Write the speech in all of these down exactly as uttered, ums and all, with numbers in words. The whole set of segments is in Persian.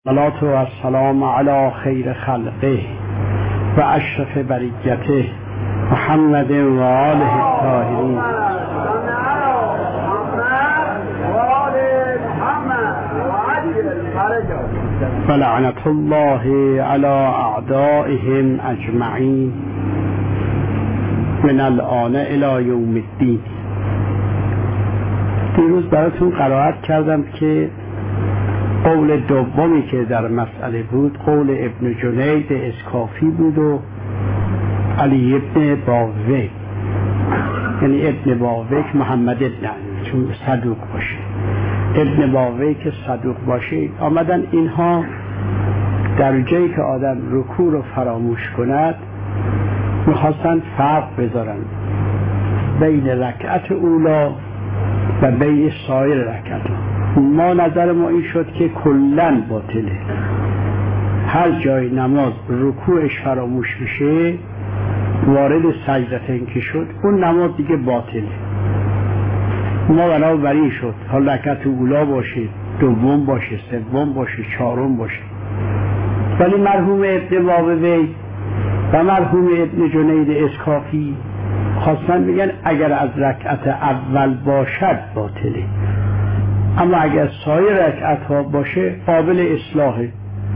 صلات و السلام علی خیر خلقه و اشرف بریته محمد و آله الطاهرین و لعنت الله علی اعدائهم اجمعین من الآن الی یوم الدین. دیروز براتون قرائت کردم که قول دومی که در مسئله بود قول ابن جنید اسکافی بود و علی ابن باوک، یعنی ابن باوک محمد ابن علی چون صدوق باشه، ابن باوک صدوق باشه. آمدن اینها در جایی که آدم رکوع رو فراموش کند میخواستن فرق بذارن بین رکعت اولا و بین سایر رکعت. ما نظر ما این شد که کلن باطله، هر جای نماز رکوعش فراموش میشه وارد سجدتین که شد اون نماز دیگه باطله. ما بنابراین شد حال رکعت اولا باشه، دوم باشه، سوم باشه، چهارم باشه. ولی مرحوم ابن باوی و مرحوم ابن جنید اسکافی خواستن بگن اگر از رکعت اول باشد باطله، اما اگر سایر رکعت ها باشه قابل اصلاحه،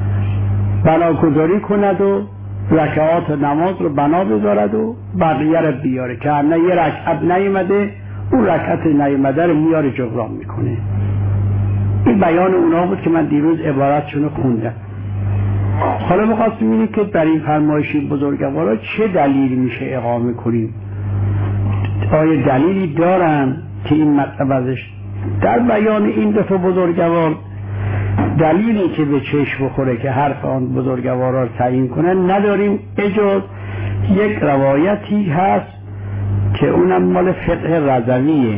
بناگذاری کند و رکعات نماز رو بنا بذارد و بقیه رو بیاره که نه یه رکعت نیامده اون رکعت نیامده رو میاره جبران میکنه. این بیان اونا بود که من دیروز عبارتشون رو خوندم. حالا میخواستم ببینیم که در این فرمایش بزرگوارا چه دلیل میشه اقامه کنیم، آیا دلیلی دارن که این مطلب ازش در بیان این دفعه بزرگوار دلیلی که به چشم بخوره که حرف آن بزرگوارا رو تعیین کنن نداریم، اجاز یک روایتی هست که اونم مال فقه رضویه،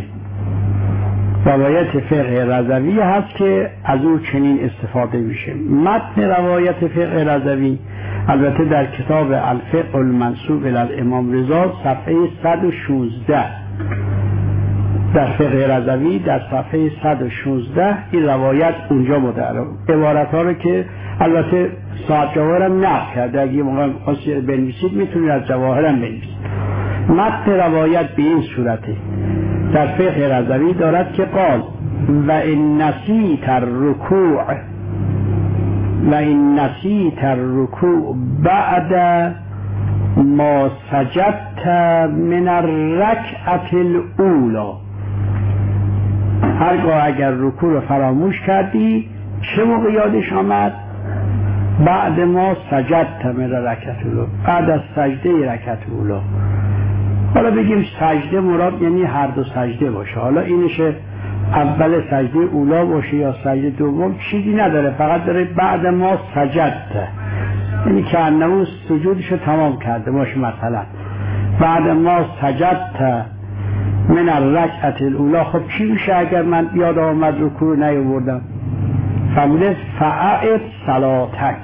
روایت فقه رضوی هست که از او چنین استفاده میشه. متن روایت فقه رضوی البته در کتاب الفقه المنسوب الی الامام رضا صفحه صد و شانزده، در فقه رضوی در صفحه صد و شانزده این روایت اونجا مدعا عبارت ها رو که البته صاحب جواهرم نقل کرده، اگه موقع خاصی بنویسید میتونید از جواهرم بنویسید. متن روایت به این صورته در فقه رضوی دارد که قال و این نسیت الرکوع و این نسیت الرکوع بعد ما سجدت من الرکعت الاولا، هرگاه اگر رکوع رو فراموش کردی چه موقع یادش آمد؟ بعد ما سجدت من الرکعت الاولا، بعد از سجده رکعت اولا. حالا بگیم سجده مراد یعنی هر دو سجده باشه، حالا اینشه اول سجده اولا باشه یا سجده دوم چیزی نداره، فقط داره بعد ما سجدت، یعنی که انه سجودشو تمام کرده باشه. مثلا بعد ما سجدت من الرکعت الاولا، خب چی میشه اگر من یاد آمد رکوع نیاوردم؟ فرموده فاعد صلاتک،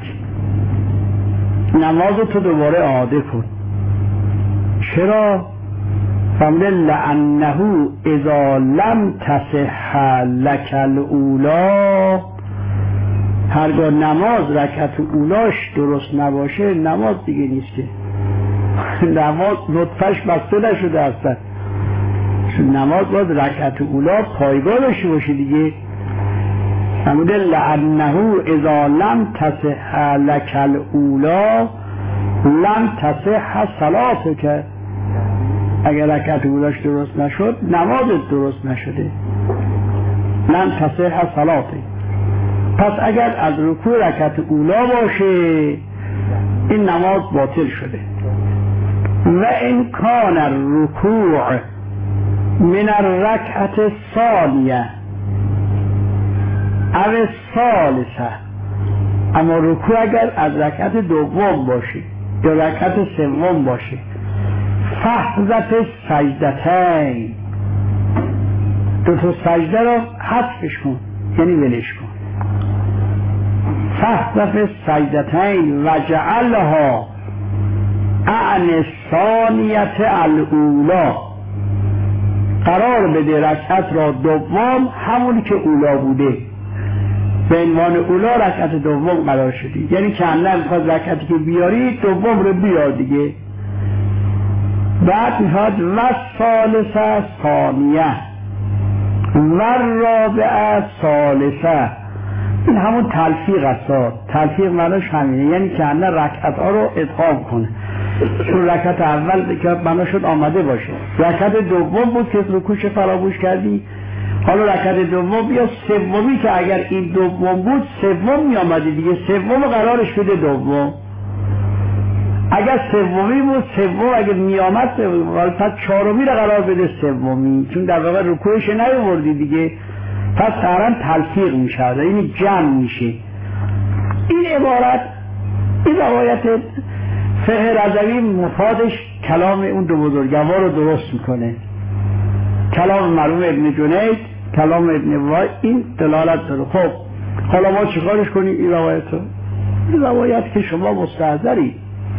نمازتو دوباره اعاده کن. چرا؟ فرموده لانه اذا لم تصح لک الاولا، هرگاه نماز رکعت اولاش درست نباشه نماز دیگه نیست که نماز نطفش بسته نشده اصلا، نماز باید رکعت اولا پایگاه داشته باشه دیگه. فرموده لانه اذا لم تصح لک الاولا لم تصح صلاتک، اگر رکعت اولاش درست نشد نمازت درست نشده، لم تصح صلاتک. پس اگر از رکوع رکعت اولا باشه این نماز باطل شده. و این کان الرکوع من الرکعت ثانیه او ثالثه، اما رکوع اگر از رکعت دوم باشه یا رکعت سوم باشه فحذف سجدتین، دو تا سجده رو حذفش کن یعنی ولش کن. فحذف سجدتین و جعلها عن ثانیت الاولا، قرار بده رکعت را دوم همونی که اولا بوده، به عنوان اولا رکعت دوم قرار شدی، یعنی که الله میخواد رکعتی که بیاری دوم رو بیار دیگه. بعد میخواد و ثالثه ثانیه و رابعه ثالثه، این همون تلفیق است. تلفیق معناش همینه، یعنی که الله رکعت ها رو ادغام کنه، چون رکعت اول که بنا شد آمده باشه، رکعت دوم بود که رکوعش فراموش کردی، حالا رکعت دوم بیا سومی که اگر این دوم بود سوم می آمدی دیگه، سوم قرارش بده دوم، اگر سومی بود سوم، اگر می آمد سوم، پس چهارمی رو قرار بده سومی، چون در واقع رکوعش نیاوردی دیگه، پس قرار تلفیق می شود، این جمع میشه. این عبارت، این روایت فقه رضوی مفادش کلام اون دو بزرگوار رو درست میکنه، کلام مرحوم ابن جنید، کلام ابن وای، این دلالت داره. خب حالا ما چیکارش کنیم این روایت رو؟ این روایت که شما مستحضری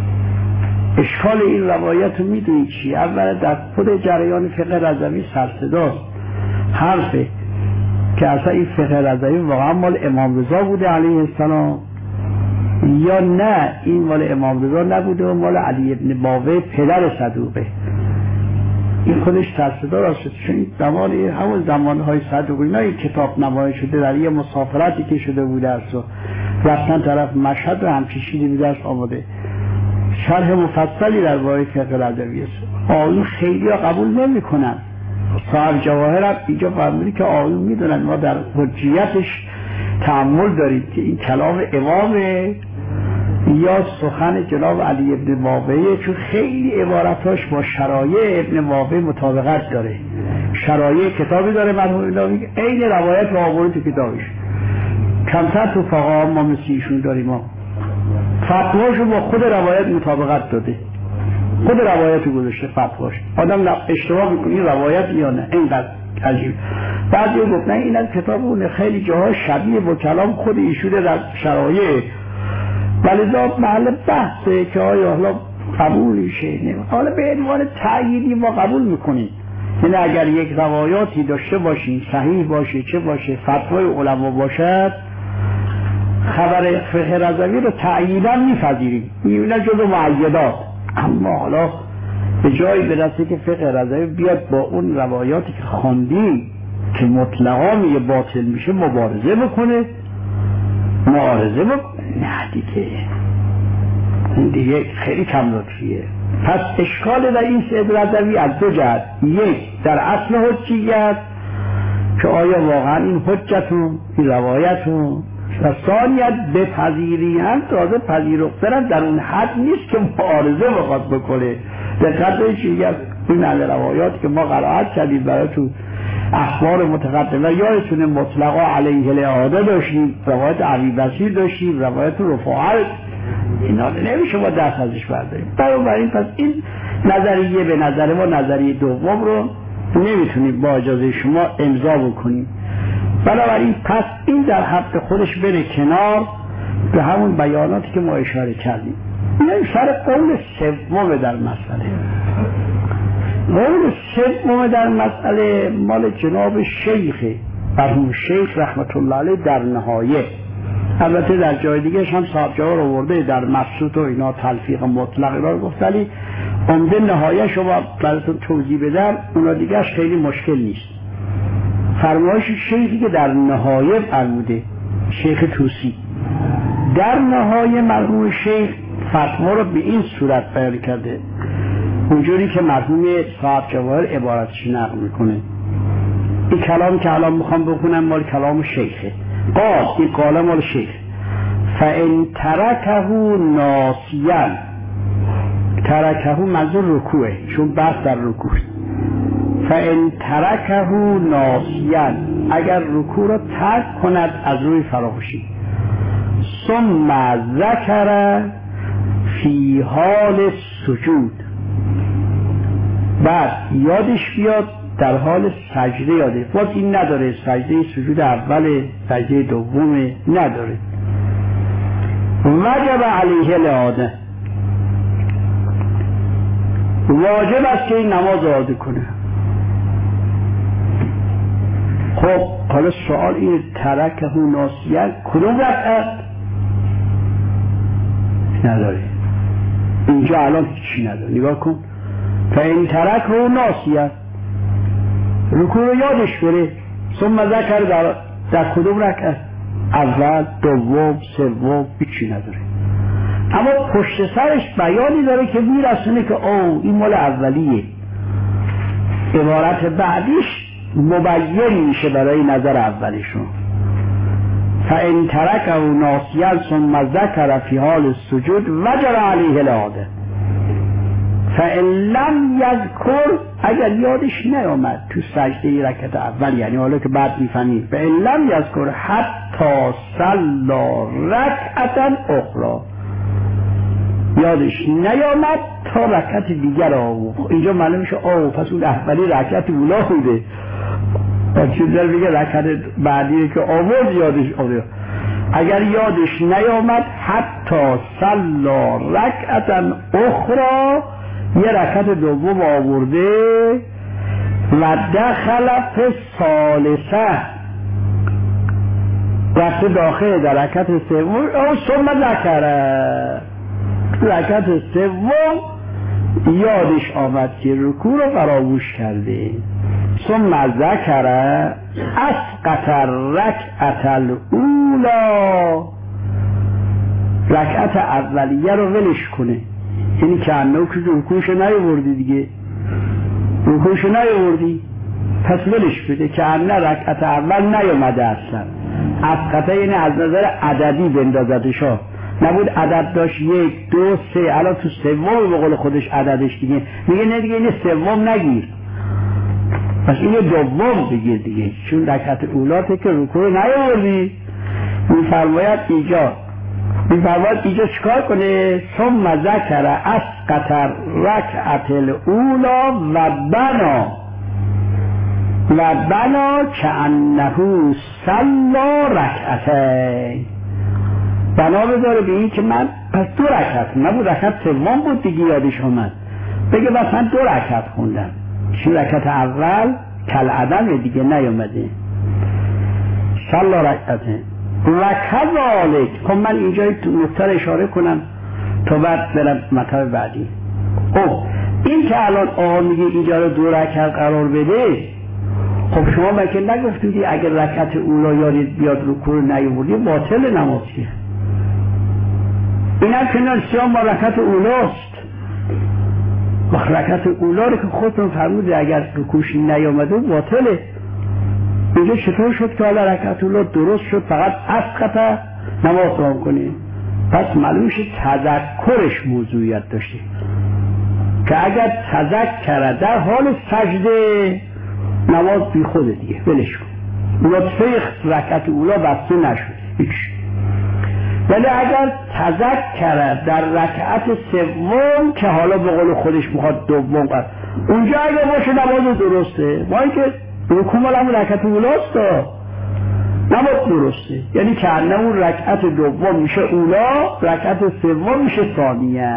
اشکال این روایت رو میدونید چی؟ اول در خود جریان فقه رضوی سرصداست، حرفه که اصلا این فقه رضوی واقعا مال امام رضا بوده علیه السلام یا نه این مال امام رضا نبوده و مال علی ابن باوه پدر صدوقه. این خودش سرصدا راست شد، چون زمان همون زمانهای صدوقه اینا این کتاب نمایش شده در یه مسافرتی که شده بوده است و رفتن طرف مشهد و همچین چیزی بوده است آمده. شرح مفصلی در باره فقه رضوی است. آقایون خیلی ها قبول نمی کنن. صاحب جواهر هم اینجا فرمودی که آقایون میدونن ما در حجیتش تأمل داریم که این کلام امامه یا سخن جناب علی ابن باوه، چون خیلی عبارتاش با شرایع ابن باوه مطابقت داره. شرایع کتابی داره مرحوم اینا میگه عین روایت رو آورده تو کتابش. کمتر تو فقها ما مثل ایشون داریم، ما فتواشو با خود روایت مطابقت داده، خود روایت رو گذاشته فتواش. آدم اشتباه میکنه این روایت یا نه، اینقدر عجیب. بعضی گفت نه این از کتاب اونه، خیلی جاها شبیه با کلام خود ایشونه در شرایع، ولذا محل بحثه که آیا حالا قبولشه نه. حالا به عنوان تأییدی ما قبول میکنیم، یعنی اگر یک روایاتی داشته باشیم صحیح باشه چه باشه فتوای علما باشد، خبر فقه رضوی رو تأییدا میپذیریم، میبینه جزو معیدات. اما حالا به جایی برسه که فقه رضوی بیاد با اون روایاتی که خواندیم که مطلقا میگه باطل میشه مبارزه بکنه، معارضه بکنه، نه دیگه این دیگه خیلی کم لطفیه. پس اشکال در این سید رضوی از دو جهت، یک در اصل حجیت که آیا واقعا این حجتون این روایتون، و ثانیت به پذیری هم تازه پذیرفترن در اون حد نیست که معارضه بخواد بکنه. دقت بشید این روایات که ما قرائت کردیم برای تو اخبار متقدمه یادتونه مطلقا علیه الاعاده داشتیم، روایت علی بصیر داشتیم، روایت رفاعت، اینا نمیشه ما دست ازش برداریم. بنابراین پس این نظریه به نظر ما نظریه دوم رو نمیتونیم با اجازه شما امضا بکنیم. بنابراین پس این در حق خودش بره کنار به همون بیاناتی که ما اشاره کردیم. این سر قول سوم در مسئله. قول سوم در مسئله مال جناب شیخ مرحوم شیخ رحمت الله علیه در نهایه. البته در جای دیگه هم صاحب جوار آورده در مبسوط و اینا تلفیق مطلق را گفت، ولی عمده نهایه شما براتون توضیح بدم اونا دیگهش خیلی مشکل نیست. فرمایش شیخی که در نهایه فرموده شیخ توسی، در نهایه مرحوم شیخ فتوا رو به این صورت بیان کرده اونجوری که مرحوم صاحب جواهر عبارتش نقل میکنه. این کلام که الان میخوام بخونم مال کلام شیخه. قال این قال مال شیخ فان ترکه ناسیا، ترکه منظور رکوعه چون بحث در رکوع، فان ترکه ناسیا اگر رکوع را ترک کند از روی فراموشی، ثم ذکر فی حال سجود، بعد یادش بیاد در حال سجده یاده، باز این نداره سجده سجود اول سجده دوم نداره، وجب علیه الاعاده، واجب است که این نماز اعاده کنه. خب حالا سوال این ترکه ناسیه کدوم رکعت؟ نداره اینجا الان هیچی نداره. نگاه کن فإن ترکه ناسیه رکوع رو یادش بره ثم ذکر در, در کدوم رکعت؟ اول دوم سوم هیچی نداره. اما پشت سرش بیانی داره که میرسونه که او این مال اولیه، عبارت بعدیش مبین میشه برای نظر اولیشون. فإن ترکه ناسیا ثم ذکر فی حال السجود وجب علیه العاده. فإن لم یذکر اگر یادش نیامد تو سجده رکعت اول، یعنی حالا که بعد میفهمید فإن لم یذکر حتی صلی رکعتا اخرى، یادش نیامد تا رکعت دیگر آورد. اینجا معلوم میشه آه پس اون اولی رکعت اولا بوده، چیز در بگه رکعت بعدی که آورد یادش آورد. اگر یادش نیامد حتی صلی رکعتا اخرى، یه رکعت دوم آورده و دخل فی الثالثه، رفته داخل در رکعت سوم او ثم ذکره، رکعت سوم یادش آمد که رکوع رو فراموش کرده. ثم ذکر اسقط الرکعت الاولی، رکعت اولیه رو ولش کنه، یعنی که انه که رکوعش نیاوردی دیگه، رکوعش نیاوردی پس ولش بده که انه رکعت اول نیامده اصلا. اسقطه یعنی از نظر عددی بندازدش ها، نبود عدد داشت یک دو سه، الان تو سوم به قول خودش عددش دیگه میگه نه دیگه این سوم نگیر، پس این دوم بگیر دیگه، چون رکعت اولاته که رکوع نیاوردی. میفرماید اینجا میفرماید اینجا چیکار کنه؟ ثم ذکر اسقط رکعت الاولا و بنا و بنا کأنه صلی رکعتین، بنا بذاره به این که من پس دو رکعت، نبود رکعت سوم بود دیگه یادش اومد، بگه بس من دو رکعت خوندم، چون رکعت اول کل عدم دیگه نیومده. صلی رکعتین و کذالک. خب من اینجا نکته اشاره کنم تا بعد برم مطلب بعدی. خب این که الان آقا میگه اینجا رو دو رکعت قرار بده، خب شما مگه نگفتیدی اگر رکعت اولا یادید بیاد رکوع نیاوردی باطل نمازیه؟ این هم که نسیان با رکعت اولاست، وقت رکعت اولا رو که خودتون فرمودید اگر رکوعش نیامده باطله. اینجا چطور شد که حالا رکعت اولا درست شد فقط اسقط نماز رو کنیم؟ پس معلوم شد تذکرش موضوعیت داشته، که اگر تذکر در حال سجده نماز بی خوده دیگه ولش کن، لطفه رکعت اولا بسته نشد هیچ. ولی اگر تذکر در رکعت سوم که حالا به قول خودش میخواد دوم قرار، اونجا اگر باشه نماز درسته، ما اینکه رکوع مال همون رکعت اولاست نماز درسته، یعنی که انه اون رکعت دوم میشه اولا، رکعت سوم میشه ثانیه.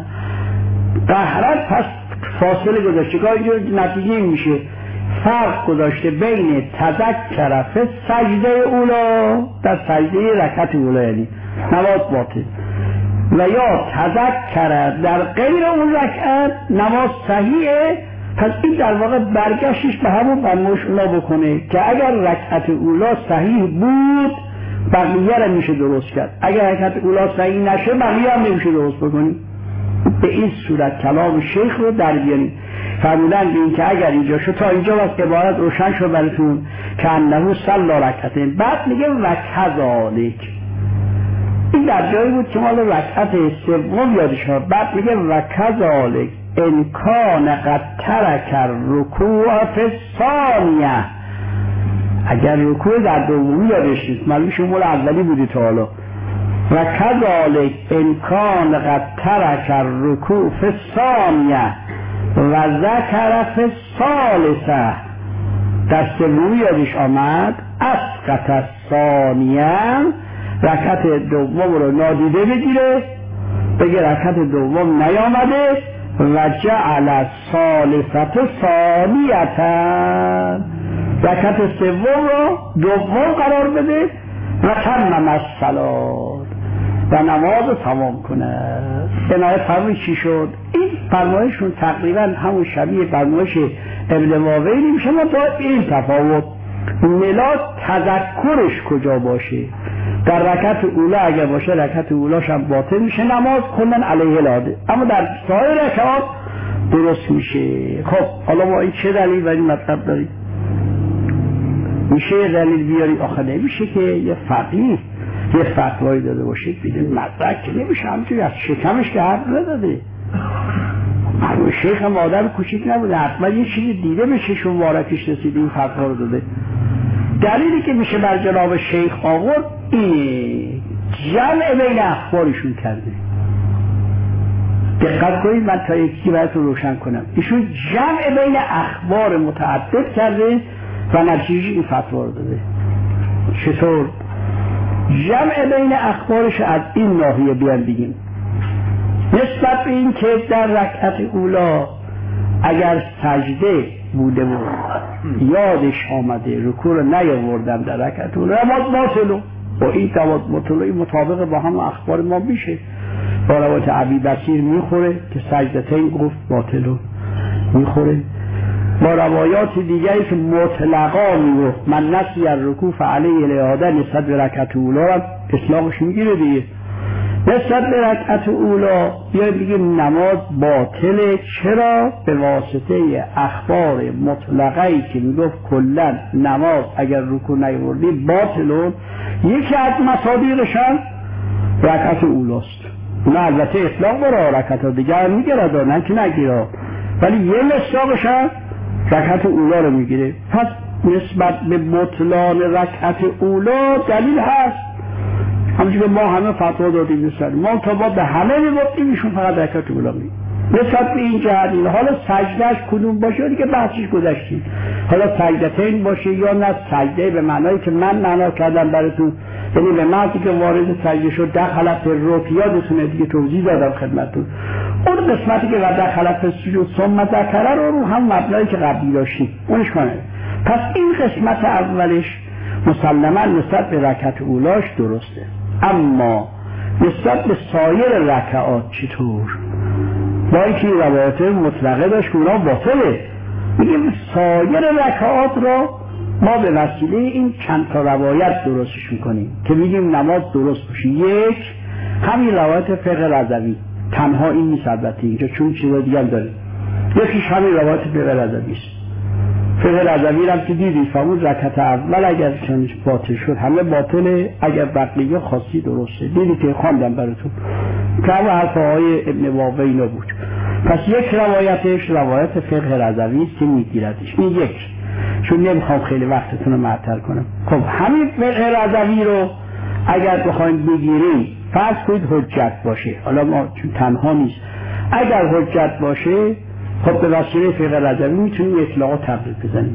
قهرت پس فاصله گذاشته که اینجا نتیجه میشه فرق گذاشته بین تذکر فی سجده اولا، در سجده رکعت اولا یعنی نماز باطل، و یا تذکر در غیر اون رکعت نماز صحیحه. پس این در واقع برگشتش به همون فرمایش اولا بکنه که اگر رکعت اولا صحیح بود بقیه را میشه درست کرد، اگر رکعت اولا صحیح نشه بقیه هم نمیشه درست بکنیم. به این صورت کلام شیخ رو در بیاریم. فرمودن به این که اگر اینجا شد تا اینجا وقت عبارت روشن شد براتون که انه صلی رکعتین، بعد میگه و کذالک. این در جایی بود که مال رکعت سوم یادش ها، بعد میگه و کذالک ان کان قد ترک الرکوع فی الثانیه، اگر رکوع در دومی یادش نیست، معلوم شمول اولی بودی تا حالا. و کذالک ان کان قد ترک الرکوع فی الثانیه و ذکر فی الثالثه، در سومی یادش آمد اسقط الثانیه، رکعت دوم رو نادیده بگیره، بگه رکعت دوم نیامده و جعل الثالثه ثانیه، رکعت سوم رو دوم قرار بده و تمم الصلاة و نماز رو تمام کنه. عنایت فرمایش چی شد؟ این فرمایششون تقریبا همون شبیه فرمایش ابن واویلی میشه، ما با این تفاوت ملاد تذکرش کجا باشه. در رکعت اولا اگر باشه رکعت اولاش هم باطل میشه، نماز کلن علیه الاده، اما در سایر رکعات درست میشه. خب حالا ما این چه دلیل برای مطلب داریم؟ میشه دلیل بیاری؟ آخه نمیشه که یه فقیه یه فتوایی داده باشه بیده مدرک که نمیشه، همونطوری از شکمش که حرف نداده. مرمون شیخ هم آدم کوچیک نبوده، حتما یه چیزی دیده به چشم مبارکش رسیده این فتوا رو داده. دلیلی که میشه بر جناب شیخ آورد این جمع بین اخبارشون کرده. دقت کنید من تا یکی براتون روشن کنم. ایشون جمع بین اخبار متعدد کرده و نتیجه این فتوا رو داده. چطور؟ جمع بین اخبارش از این ناحیه بیان بگیم نسبت به این که در رکعت اولا اگر سجده بوده و یادش آمده رکوع رو نیاوردم در رکعت اولا نماز باطله. با این نماز باطله مطابق با هم اخبار ما میشه. با روایت ابی بصیر میخوره که سجدتین گفت باطله میخوره. با روایات دیگری که مطلقا میگفت من نسی الرکوع فعلیه الاعاده نسبت به رکعت اولا را اطلاقش میگیره دیگه. نسبت به رکعت اولا یا دیگه نماز باطله. چرا؟ به واسطه اخبار مطلقه‌ای که میگفت کلا نماز اگر رکوع نیاوردی باطله. یکی از مصادیقشان رکعت اولاست. اون البته اطلاق برای رکعت دیگر میگیره، نه که نگیره، ولی یه مصداقشان رکعت اولا رو میگیره. پس نسبت به بطلان رکعت اولا دلیل هست. همچنین ما همه فتوا دادیم نسبت ما تا با به همه میگفتیم ایشون فقط رکعت اولا میگه. نسبت به این جهت این حالا سجدهش کدوم باشه دیگه بحثش گذشتیم. حالا سجدتین باشه یا نه سجده به معنایی که من معنا کردم براتون، یعنی به معنی که وارد سجده شد دخل فی الرکوع، یادتونه دیگه توضیح دادم خدمتتون. اون قسمتی که بعد دخل فی السجود ثم ذکر رو رو هم مبنایی که قبلی داشتیم اونش کنه. پس این قسمت اولش مسلما نسبت به رکعت اولاش درسته، اما نسبت به سایر رکعات چطور؟ با اینکه روایت مطلقه داشت که اونا باطله، میگیم سایر رکعات را ما به وسیله این چند تا روایت درستش میکنیم که میگیم نماز درست باشه. یک همین روایت فقه رضوی، تنها این نیست البته اینجا چون چیزا دیگه هم داره. یکیش همین روایت فقه رضوی است. فقه رضوی هم که دیدید فرمود رکعت اول اگر چنش باطل شد همه باطله، اگر بقیه خاصی درسته. دیدید که خواندم براتون که همه حرفهای ابن واویلی بود. پس یک روایتش روایت فقه رضوی است که میگیردش. این یک، چون نمیخوام خیلی وقتتون رو معطل کنم. خب همین فقه رضوی رو اگر بخواید بگیریم فرض کنید حجت باشه، حالا ما چون تنها نیست، اگر حجت باشه خب به وسیله فقه رضوی میتونیم اطلاق و تقیید بزنیم.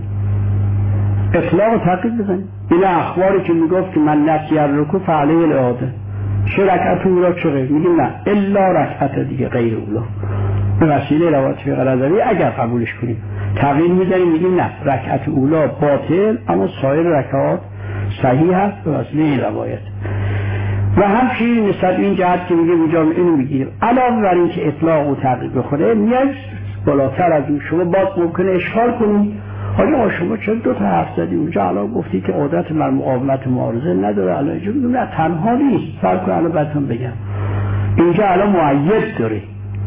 اطلاق و تقیید بزنیم. این اخباری که میگفت که من نسی الرکوع فعلیه الاعاده، چه رکعت اولا چه غیر، میگیم نه الا رکعت دیگه غیر اولا. به وسیله روایت فقه رضوی اگر قبولش کنیم تقیید میزنیم، میگیم نه رکعت اولا باطل اما سایر رکعات صحیح هست به وسیله این روایت. و همچنین نسبت این جهت که میگه اینجا اینو میگیم علاوه بر این که اطلاق و تقیید بخوره میاد بالاتر از اون. شما باز ممکنه اشکال کنید حالا شما چرا دو تا حرف زدی اونجا الان گفتی که عادت من مقاومت معارضه نداره، الان اینجا میگم نه تنها نیست. فرق کنه الان براتون بگم اینجا الان مؤید داره،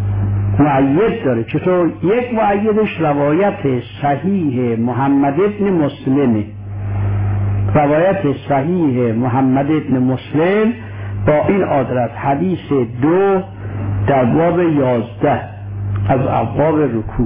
مؤید داره. چطور؟ یک مؤیدش روایت صحیح محمد ابن مسلمه. روایت صحیح محمد ابن مسلم با این آدرس حدیث دو در باب یازده از ابواب رکوع.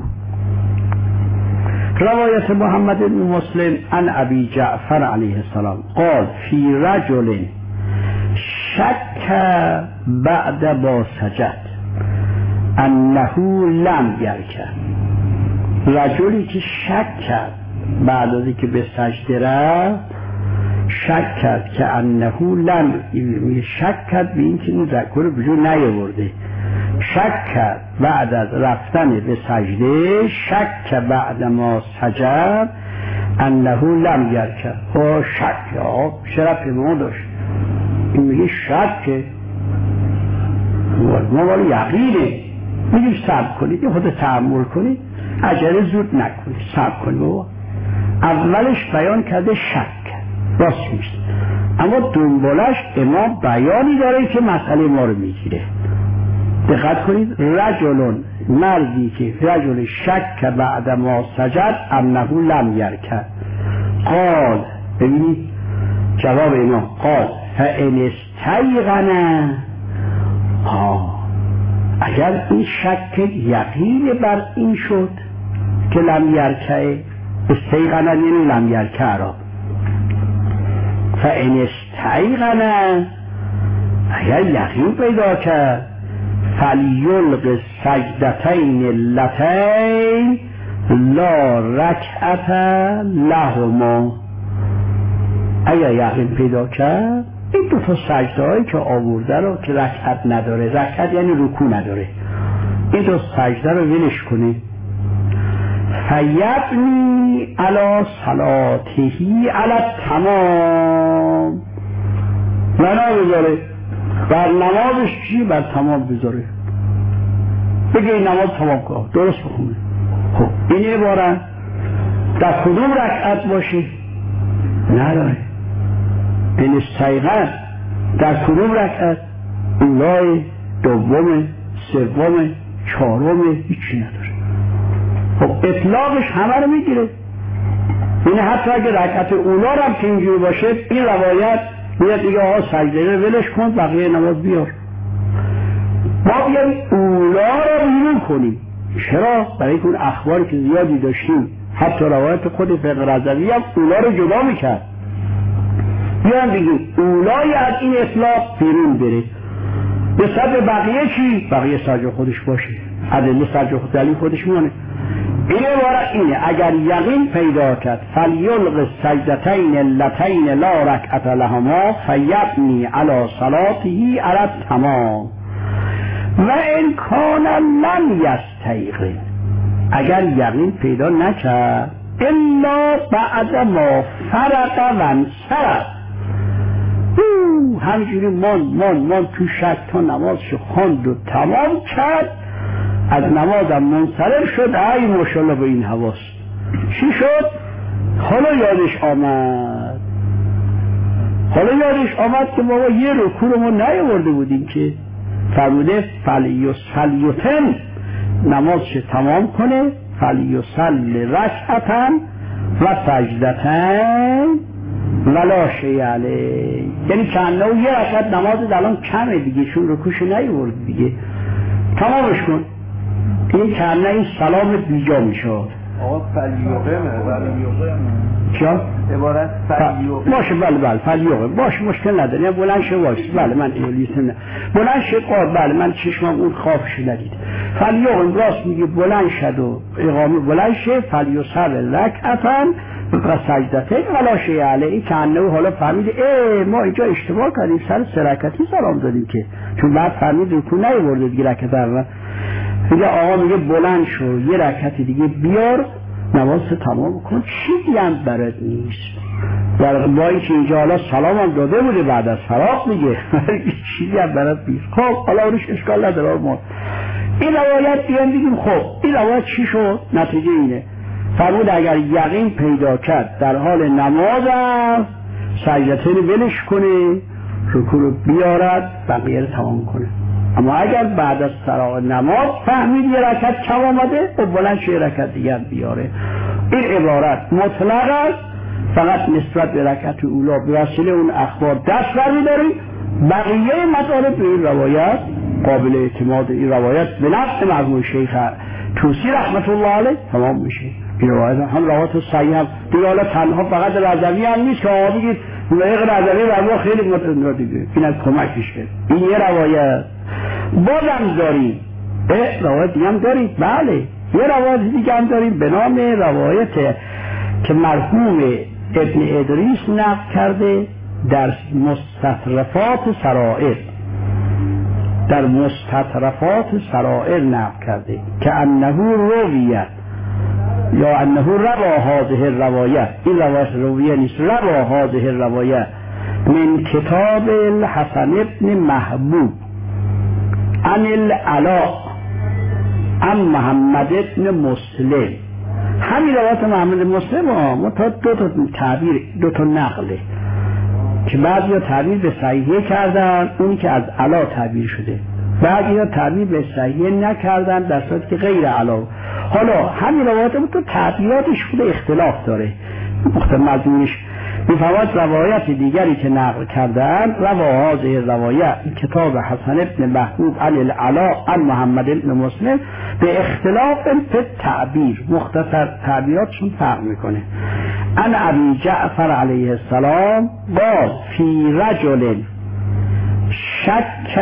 روایت محمد بن مسلم عن ابی جعفر علیه السلام قال فی رجل شک بعد با سجد انه لم یرکع. رجلی که شک کرد بعد از اینکه به سجده رفت، شک کرد که انه لم، شک کرد به اینکه این ذکر وجود نیاورده، شک کرد بعد از رفتن به سجده، شک بعد ما سجد انه لم یرکع. او شک ها شرف ما داشت، این میگه شک ما ولی یقینه. میگیم صبر کنید، یه خود تحمل کنید، عجله زود نکنید، صبر کنید. بابا اولش بیان کرده شک راست میشه، اما دنبالش امام بیانی داره که مسئله ما رو میگیره. دقت کنید، رجلون مردی که رجل شک بعد ما سجد انه لم یرکع. قال، ببینید جواب امام، قال فان استیقن، آه اگر این شک یقین بر این شد که لم یرکع، استیقن یعنی لم یرکع را، فان استیقن اگر یقین پیدا کرد فلیلق سجدتین اللتین لا رکعت لهما. اگر یقین پیدا کرد این دو تا سجده هایی که آورده رو که رکعت نداره، رکعت یعنی رکوع نداره، این دو سجده رو ولش کنه. فیبنی علی صلاتهی علی تمام، بنا بذاره بر نمازش چی؟ بر تمام بذاره، بگه این نماز تمام کن، درست بخونه. خب این عبارت در کدوم رکعت باشه؟ نداره. این استیقن در کدوم رکعت؟ اولای، دوم، سوم، چهارم، هیچی نداره. خب اطلاقش همه رو میگیره. این حتی اگه رکعت اولا رو هم که اینجوری باشه، این روایت میاد دیگه آقا سجده رو ولش کن، بقیه نماز بیار. ما بیاریم اولا رو بیرون کنیم. چرا؟ برای که اون اخباری که زیادی داشتیم، حتی روایت خود فقه رضوی هم اولا رو جدا میکرد. بیان بگیم اولای از این اطلاق بیرون بره. به سبب بقیه چی؟ بقیه سجده خودش باشه، عدل سجده خود دلیل خودش مونه. این عبارت اینه، اگر یقین پیدا کرد فلیلق سجدتین اللتین لا رکعت لهما فیبنی علی صلاتهی علی تمام و ان کان لم یستیقن، اگر یقین پیدا نکرد الا بعد ما فرق و انصرف، همینجوری من من من تو شک تا نمازش خواند و تمام کرد، از نمازم منصرف شد، ای ماشاءالله به این حواس چی شد؟ حالا یادش آمد، حالا یادش آمد که بابا یه رکوع رو ما نیاورده بودیم که فرموده فلیوس فلیوتن، نمازش تمام کنه، فلیوسل رکعتن و سجدتن ولا شیء علیه، یعنی کنه و یه رکعت نماز الان کمه دیگه، چون رکوعش نیاورده دیگه، تمامش کن. این کنه این سلام بیجا میشه. آقا فلیوقمه چرا؟ عبارت فلیوقمه باشه، بله بله فلیوقمه باشه، مشکل نداره، یعنی بلند شه وایس، بله من لیسن بلند شه قاد، بله من چشمم اون خوابش ندید. فلیوقمه راست میگه، بلند شد و اقامه بلند شه، فلیوسر رکعتن و سجدتین ولا شیء علیه. کنه حالا فهمید ای ما اینجا اشتباه کردیم، سر سه رکعتی سلام دادیم که، چون بعد فهمید رکوع نیاورده دیگه رکعت اول. دیگه آقا میگه بلند شو یه رکعت دیگه بیار نماز تمام کن، چیزی هم برات نیست. در با اینکه اینجا حالا سلام هم داده بوده بعد از فراغ میگه چیزی هم برات نیست. خب حالا اونش اشکال نداره. ما این روایت بیان بگیم خب این روایت چی شد؟ نتیجه اینه فرمود اگر یقین پیدا کرد در حال نماز است سجدتین ولش کنه، رکوع رو بیارد، بقیه رو تمام کنه. اما اگر بعد از فراغ نماز فهمید یه رکعت کم آمده و بلند شه یه رکعت دیگر بیاره. این عبارت مطلق است، فقط نسبت به رکعت اولا به وسیله اون اخبار دست برمی‌داریم. بقیه مطالب به این روایت قابل اعتماد، این روایت به نفس مرحوم شیخ توسی رحمت الله علیه تمام میشه. این روایت هم روایت صحیح هم دیگه، حالا تنها فقط رضوی هم نیست که آقا بگید ملایق رضوی رو خیلی متنوع دیگه، این از کمکش کرد. این یه روایت بازم داریم، به روایت دیگه هم داریم، بله یه روایت دیگه هم داریم به نام روایت که مرحوم ابن ادریس نقل کرده در مستطرفات سرائر، در مستطرفات سرائر نقل کرده که انه رویت یا انه روا هذه الروایه، این روایت رویه نیست، روا هذه الروایه من کتاب الحسن ابن محبوب عن العلاء عن محمد ابن مسلم. همین روایت محمد مسلم ها تا دو تا تعبیر، دو تا نقله که بعضی ها تعبیر به صحیحه کردن، اونی که از علا تعبیر شده، بعضی ها تعبیر به صحیحه نکردن در صورتی که غیر علا. حالا همین روایت تو تعبیراتش خود اختلاف داره، مختلف مضمونش. میفرماید روایت دیگری که نقل کردن روا هذه روایت کتاب حسن ابن محبوب عن العلاء عن محمد ابن مسلم به اختلاف به تعبیر، مختصر تعبیراتشون فرق میکنه. عن ابی جعفر علیه السلام قال فی رجل شک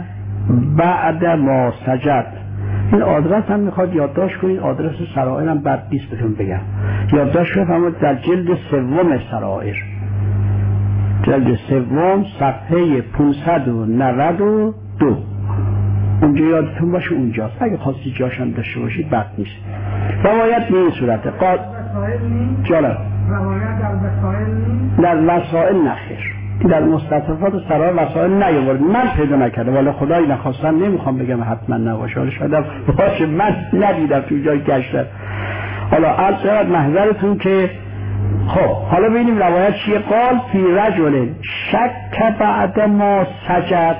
بعد ما سجد. این آدرس هم میخواد یادداشت کنید، آدرس سرائر هم بعد بیست بهتون بگم. یادداشت کنید در جلد سوم سرائر، جلد سوم صفحه پانصد و نود و دو، اونجا یادتون باشه اونجاست. اگه خواستی جاش هم داشته باشید بد نیست. روایت به این صورته قال جالب روایت در وسائل در وسائل نخیر، در مستطرفات سرای وسائل نیاورد، من پیدا نکردم، ولی خدایی نخواستم نمیخوام بگم حتما نباشه، ولی شاید باشه، من ندیدم تو جای گشتم. حالا عرض شود محضرتون که خب حالا ببینیم روایت چیه. قال فی رجل شک بعد ما سجد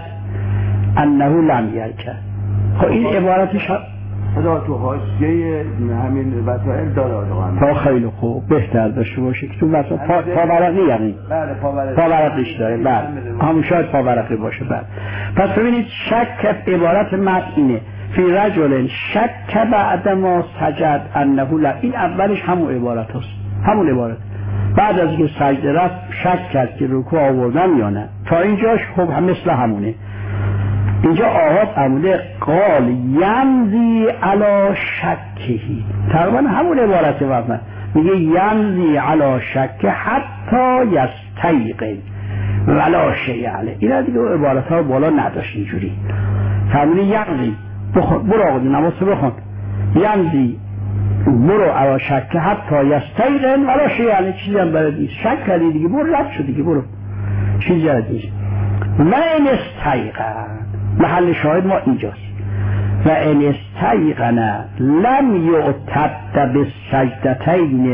انه لم یرکع. خب این عبارتش خدا تو حاشیه همین وسائل داره آدم تا خیلی خوب بهتر داشته باشه که تو وسائل پا پاورقی، یعنی بله پاورقیش داره، بله همون شاید پاورقی باشه. بله پس ببینید شک عبارت متنه فی رجل شک بعد ما سجد انه لا، این اولش همون عبارت هست، همون عبارت. بعد از اینکه سجده رفت شک کرد که رکوع آوردن یا نه، تا اینجاش خب هم مثل همونه. اینجا آهات عموده قال یمزی علا شکهی، تقریبا همون عبارت وقت میگه یمزی علا شکه حتی یستیقن ولا شیء علیه. این دیگه عبارت ها بالا نداشت اینجوری. فرمونه یمزی بخون، برو آقا نماز بخون، یمزی برو علا شکه حتی یستیقن ولا شیء علیه، چیزی هم برای دیست، شک کردی دیگه برو، رد شد دیگه برو، چیزی هم دیست. و این استیقن، محل شاهد ما اینجاست. و ان استیقن لم یعتد بالسجدتین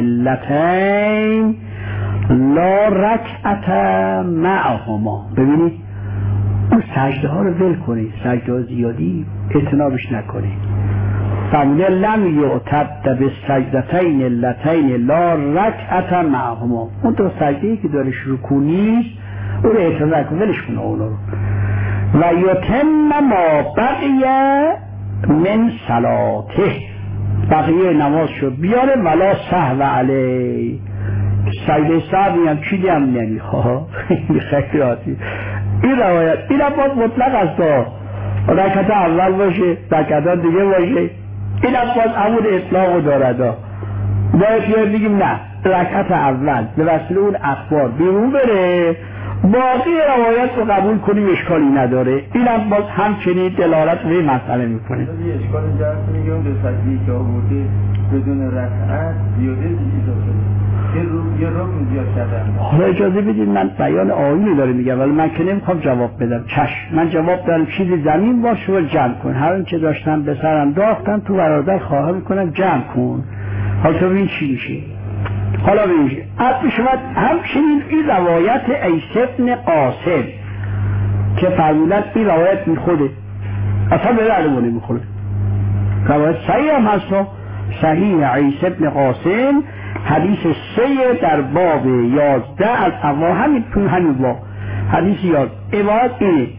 اللتین لا رکعت معهما. ببینید اون سجده ها رو ول کنید، سجده ها زیادی اعتنابش نکنید. فرموده لم یعتد بالسجدتین اللتین لا رکعت معهما، اون تو سجده‌ای که داره رکوع نیست اون رو اعتناب نکنید، ولش کنه اونا رو. و یتم ما بقیه من صلاته، بقیه نماز شد بیاره ولا سهو علی، سجده سهوی هم چیزی هم نمیخواه. خیلی راحتی این روایت. این هم باز مطلق است، رکعت اول باشه رکعت دیگه باشه، این هم باز همون اطلاق دارد. باید بیاید بگیم نه رکعت اول به وسیله اون اخبار بیرون بره، باقی روایت رو قبول کنیم اشکالی نداره. این هم باز همچنین دلالت به مسئله میکنه. یه اشکال جرس میگم به سجده‌ای که آورده بدون رکعت زیاده دیگه شده، یه رکن زیاد شدن. حالا اجازه بدید من بیان آیینی داره میگم، ولی من که نمیخوام جواب بدم. چشم، من جواب دارم چیزی زمین باشه و جمع کن، هر اون چه داشتم به سرم داختم تو برادر خواهر میکنم جمع کن. حالا تو ببین چی میشه. حالا ببینید از میشود همچنین این روایت عیسی ابن قاسم که فرمودن این روایت میخوده، اصلا به درمون نمیخوره، روایت صحیح هم هست، صحیح عیسی ابن قاسم حدیث سه در باب یازده از اول همین تو همین باب حدیث یازده عبارت اینه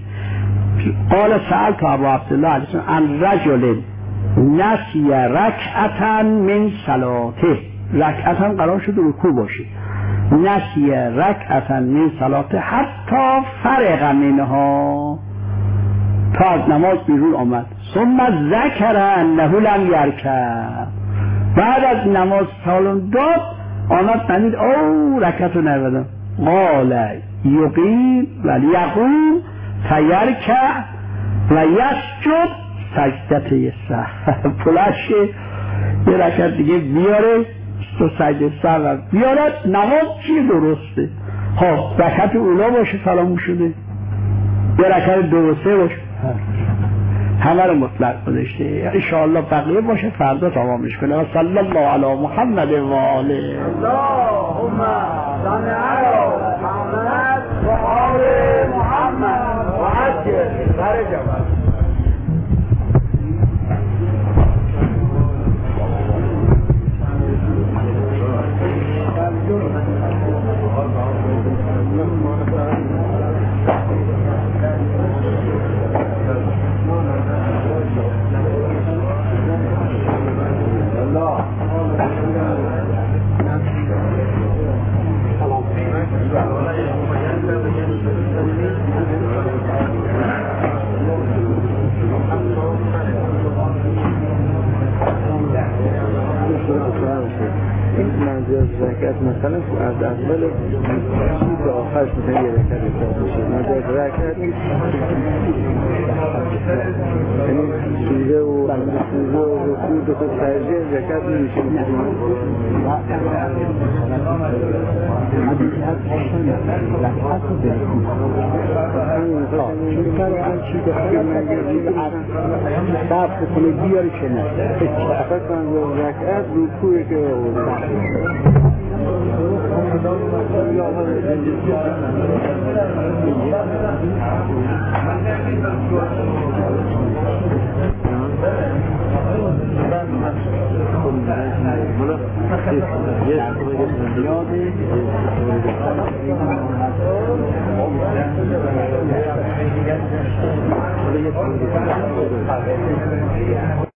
قال سألت ابو عبدالله علیه السلام عن رجل نسی رکعتا من صلاته، رکعتا قرار شد رکوع باشه، نسی رکعتا من صلاته حتی فرغ منها، تا از نماز بیرون آمد، ثم ذکر انه لم یرکع، بعد از نماز سالم داد آمد فهمید او رکعت رو نبودم، قال یقیم و یقوم فیرکع و یسجد سجدته سهو، پلشه یه رکعت دیگه بیاره تو سجده سر بیارد، نماز چی درسته. خب رکعت اولا باشه سلام شده، یه رکعت دو و سه باشه، همه رو مطلق گذاشته. انشاءالله بقیه باشه فردا تمامش کنه. و صلی الله علی محمد و آله. اللهم صل علی محمد و آل محمد و عجل فرجهم. مثلا از اول تا آخرش مثلا یه رکعت حساب میشه. مثلا رکعت یعنی سوره و سوره و رکوع دو تا سجده رکعت نمیشه. صرف کنه بیاری کنه اصلا رکعت رکوعی که Yes.